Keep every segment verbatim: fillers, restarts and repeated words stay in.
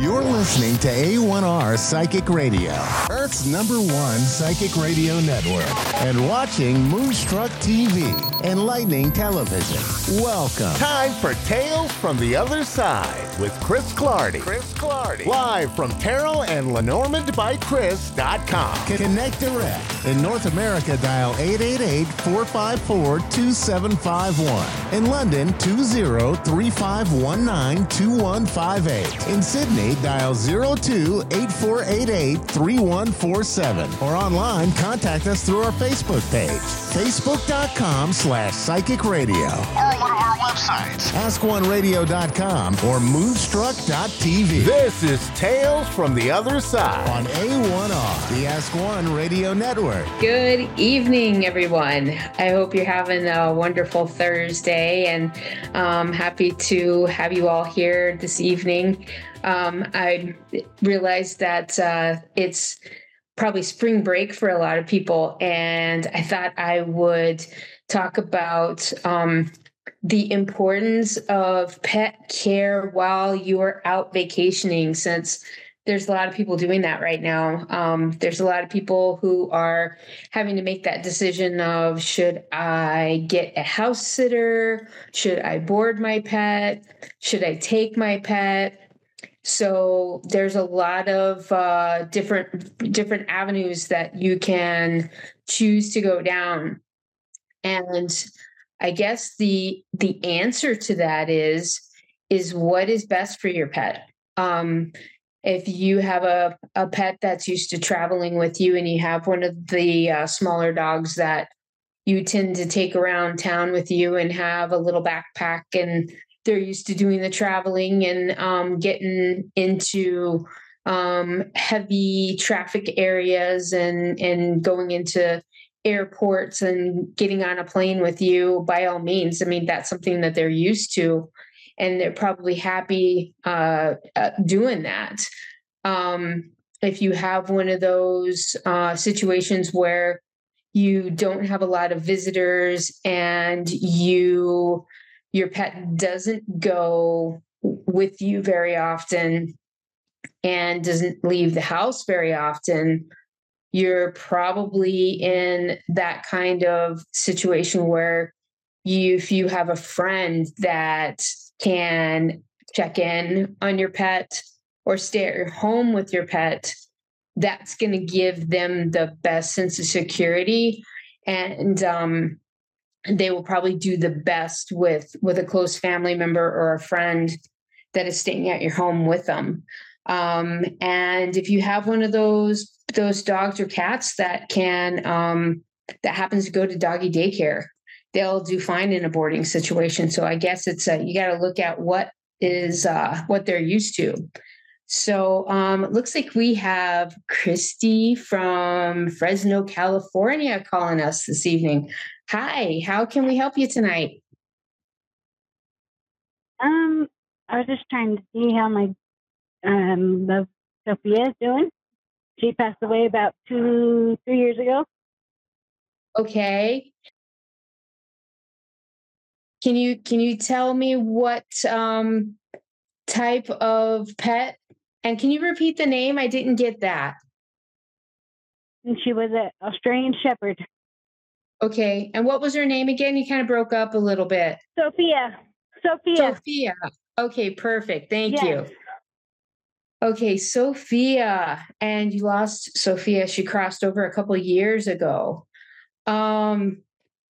You're listening to A one R Psychic Radio, Earth's number one psychic radio network, and watching Moonstruck T V and Lightning Television. Welcome. Time for Tales from the Other Side with Chris Clardy. Chris Clardy. Live from Terrell and Lenormand by Chris dot com. Connect direct. In North America, dial eight eight eight, four five four, two seven five one. In London, two zero three five one nine two one five eight. In Sydney, dial zero two eight four eight eight three one four seven. Or online, contact us through our Facebook page, facebook.com slash psychic radio. Or one of our websites, ask one radio dot com or moonstruck dot t v. This is Tales from the Other Side on A one R, the Ask One Radio Network. Good evening, everyone. I hope you're having a wonderful Thursday, and um, happy to have you all here this evening. Um, I realized that uh, it's probably spring break for a lot of people, and I thought I would talk about um, the importance of pet care while you're out vacationing, since there's a lot of people doing that right now. Um, there's a lot of people who are having to make that decision of, should I get a house sitter? Should I board my pet? Should I take my pet? So there's a lot of uh, different different avenues that you can choose to go down. And I guess the the answer to that is, is what is best for your pet. Um, if you have a, a pet that's used to traveling with you, and you have one of the uh, smaller dogs that you tend to take around town with you and have a little backpack, and they're used to doing the traveling and um, getting into um, heavy traffic areas and, and going into airports and getting on a plane with you, by all means. I mean, that's something that they're used to, and they're probably happy uh, uh, doing that. Um, if you have one of those uh, situations where you don't have a lot of visitors and you your pet doesn't go with you very often and doesn't leave the house very often, you're probably in that kind of situation where you, if you have a friend that can check in on your pet or stay at your home with your pet, that's going to give them the best sense of security. And, um, they will probably do the best with, with a close family member or a friend that is staying at your home with them. Um, and if you have one of those, those dogs or cats that can, um, that happens to go to doggy daycare, they'll do fine in a boarding situation. So I guess it's a, you got to look at what is, uh, what they're used to. So um, it looks like we have Christy from Fresno, California calling us this evening. Hi, how can we help you tonight? Um, I was just trying to see how my um love Sophia is doing. She passed away about two, three years ago. Okay. Can you can you tell me what um type of pet? And can you repeat the name? I didn't get that. And she was an Australian Shepherd. Okay. And what was her name again? You kind of broke up a little bit. Sophia. Sophia. Sophia. Okay, perfect. Thank yes. you. Okay, Sophia. And you lost Sophia. She crossed over a couple of years ago. Um.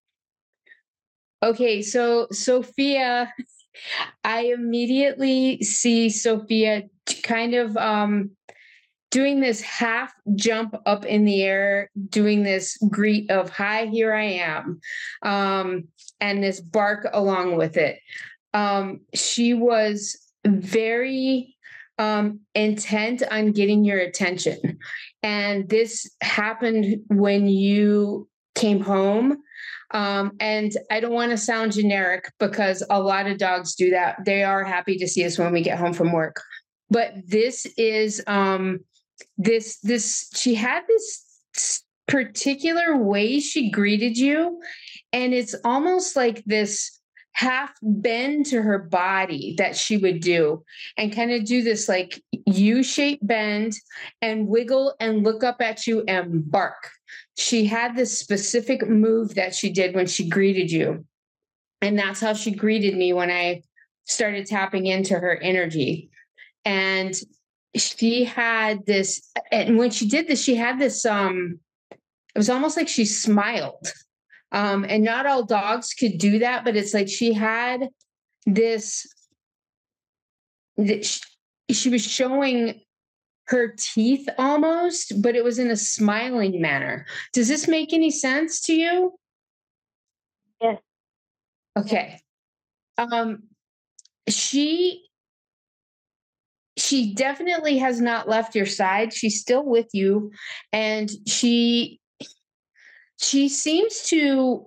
Okay, so Sophia, I immediately see Sophia kind of um, doing this half jump up in the air, doing this greet of, hi, here I am, um, and this bark along with it. Um, she was very um, intent on getting your attention. And this happened when you came home. Um, and I don't want to sound generic because a lot of dogs do that. They are happy to see us when we get home from work. But this is um, this this she had this particular way she greeted you, and it's almost like this half bend to her body that she would do and kind of do this like U-shaped bend and wiggle and look up at you and bark. She had this specific move that she did when she greeted you. And that's how she greeted me when I started tapping into her energy. And she had this, and when she did this, she had this, um, it was almost like she smiled. Um, and not all dogs could do that, but it's like she had this, this she was showing her teeth almost, but it was in a smiling manner. Does this make any sense to you? Yes. Okay. Um, she, she definitely has not left your side. She's still with you. And she, she seems to,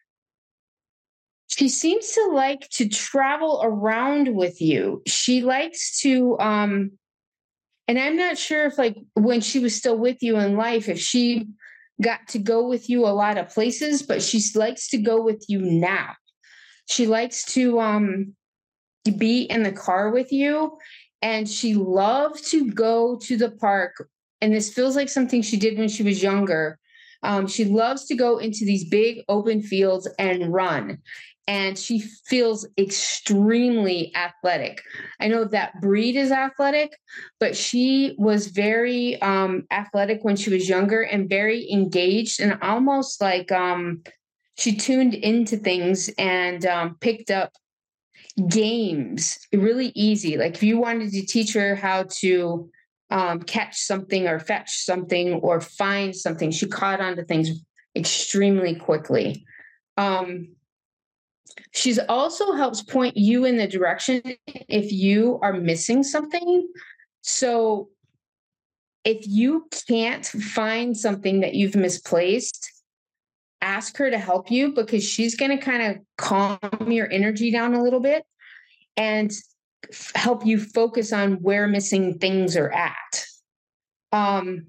she seems to like to travel around with you. She likes to, um, and I'm not sure if like when she was still with you in life, if she got to go with you a lot of places, but she likes to go with you now. She likes to um, be in the car with you, and she loves to go to the park. And this feels like something she did when she was younger. Um, she loves to go into these big open fields and run. And she feels extremely athletic. I know that breed is athletic, but she was very um, athletic when she was younger and very engaged, and almost like um, she tuned into things and um, picked up games really easy. Like if you wanted to teach her how to um, catch something or fetch something or find something, she caught on to things extremely quickly. Um, She's also helps point you in the direction if you are missing something. So if you can't find something that you've misplaced, ask her to help you, because she's going to kind of calm your energy down a little bit and f- help you focus on where missing things are at. Um,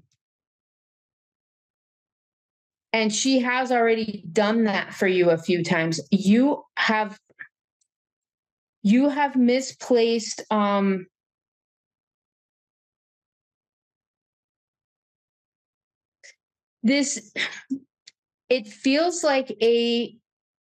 and she has already done that for you a few times. You have You have misplaced um, this. It feels like a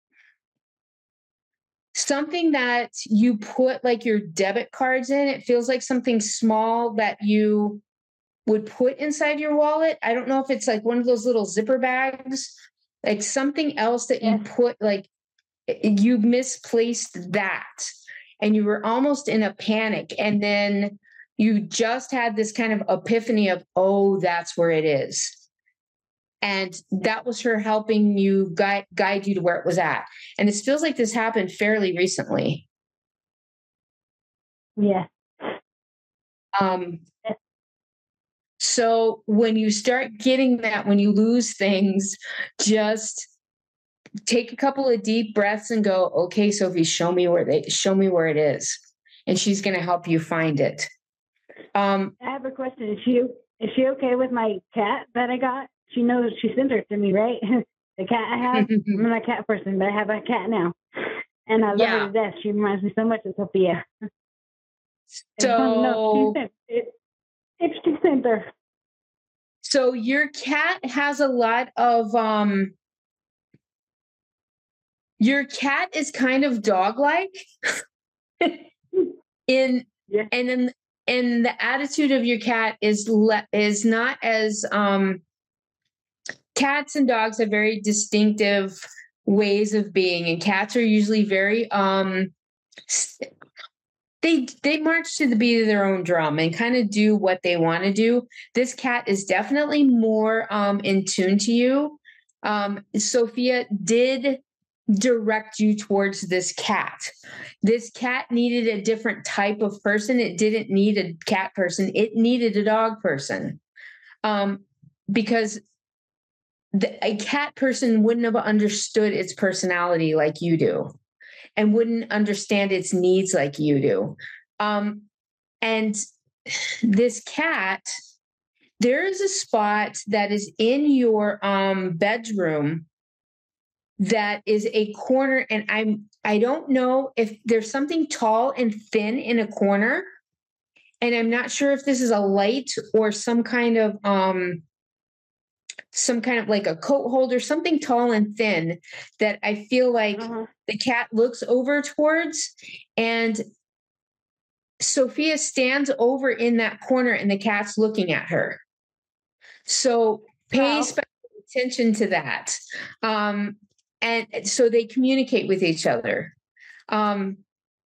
something that you put like your debit cards in. It feels like something small that you would put inside your wallet. I don't know if it's like one of those little zipper bags, like something else that you put, like you misplaced that. And you were almost in a panic. And then you just had this kind of epiphany of, oh, that's where it is. And that was her helping you guide, guide you to where it was at. And it feels like this happened fairly recently. Yeah. Um, so when you start getting that, when you lose things, just take a couple of deep breaths and go, okay, Sophie, show me where they show me where it is. And she's going to help you find it. Um, I have a question. Is she, is she okay with my cat that I got? She knows, she sent her to me, right? The cat I have, I'm not a cat person, but I have a cat now. And I love yeah. her to death. She reminds me so much of Sophia. So, no, she sent, it, if she sent her. So your cat has a lot of, um, your cat is kind of dog-like in, yeah. and then, and the attitude of your cat is le- is not as, um, cats and dogs have very distinctive ways of being, and cats are usually very, um, they, they march to the beat of their own drum and kind of do what they want to do. This cat is definitely more, um, in tune to you. Um, Sophia did direct you towards this cat. This cat needed a different type of person. It didn't need a cat person. It needed a dog person. Um, because the, a cat person wouldn't have understood its personality like you do, and wouldn't understand its needs like you do. Um, and this cat, there is a spot that is in your um, bedroom that is a corner, and I'm I don't know if there's something tall and thin in a corner, and I'm not sure if this is a light or some kind of um some kind of like a coat holder, something tall and thin that I feel like uh-huh. the cat looks over towards, and Sophia stands over in that corner and the cat's looking at her. So pay wow. special attention to that. Um, and so they communicate with each other. Um,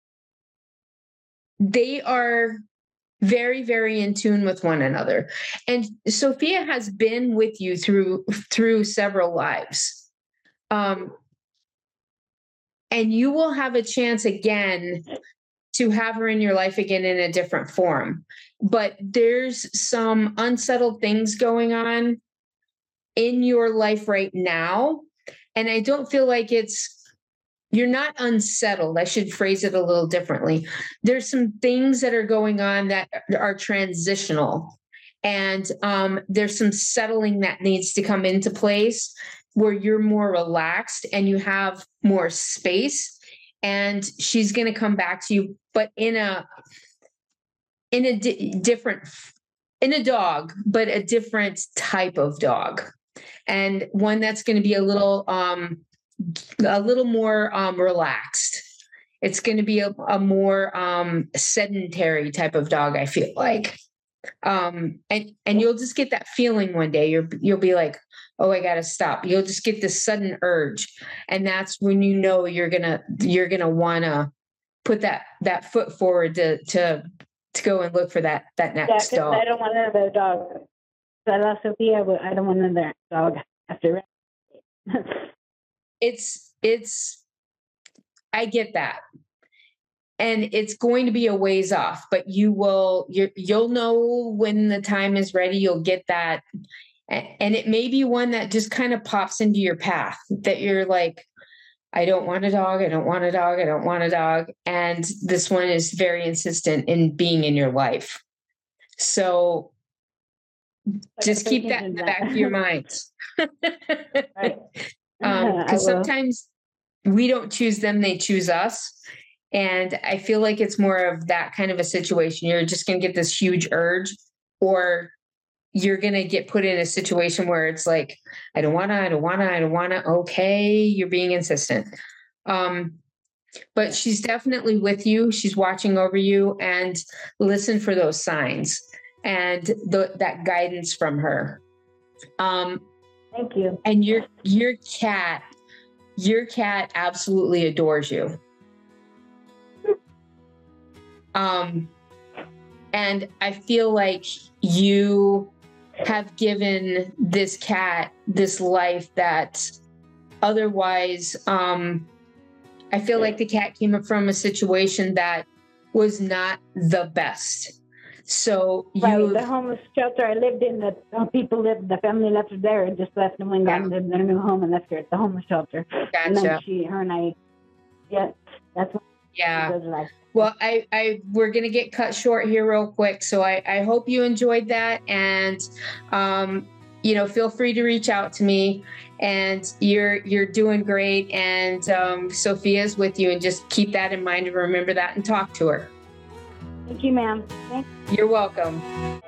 they are very, very in tune with one another. And Sophia has been with you through, through several lives. Um, and you will have a chance again to have her in your life again in a different form. But there's some unsettled things going on in your life right now. And I don't feel like it's, you're not unsettled. I should phrase it a little differently. There's some things that are going on that are transitional. And um, there's some settling that needs to come into place where you're more relaxed and you have more space. And she's going to come back to you, but in a, in a di- different, in a dog, but a different type of dog. And one that's going to be a little, um, a little more um, relaxed. It's going to be a, a more um, sedentary type of dog, I feel like. Um, and, and you'll just get that feeling one day. You're, you'll be like, oh, I got to stop. You'll just get this sudden urge. And that's when you know you're going to, you're going to want to put that, that foot forward to, to, to go and look for that, that next yeah, dog. I don't want another dog. So I lost Sophia, but I don't want another dog after. It's, it's, I get that. And it's going to be a ways off, but you will, you you'll know when the time is ready, you'll get that. And it may be one that just kind of pops into your path that you're like, I don't want a dog. I don't want a dog. I don't want a dog. And this one is very insistent in being in your life. So just keep that in the back of your mind. Right. Um, because sometimes we don't choose them, they choose us. And I feel like it's more of that kind of a situation. You're just going to get this huge urge, or you're going to get put in a situation where it's like, I don't want to, I don't want to, I don't want to. Okay. You're being insistent. Um, but she's definitely with you. She's watching over you, and listen for those signs and the, that guidance from her. Um, Thank you. And your, your cat, your cat absolutely adores you. Um, and I feel like you have given this cat this life that otherwise, um, I feel like the cat came up from a situation that was not the best. So you, right, the homeless shelter I lived in, the uh, people lived, the family left her there and just left and went yeah. and lived in their new home and left her at the homeless shelter. Gotcha. And then she, her and I, yeah, that's what yeah. Like. Well, I, I, we're going to get cut short here real quick. So I, I hope you enjoyed that. And, um, you know, feel free to reach out to me, and you're, you're doing great. And, um, Sophia's with you, and just keep that in mind and remember that and talk to her. Thank you, ma'am. Thanks. You're welcome.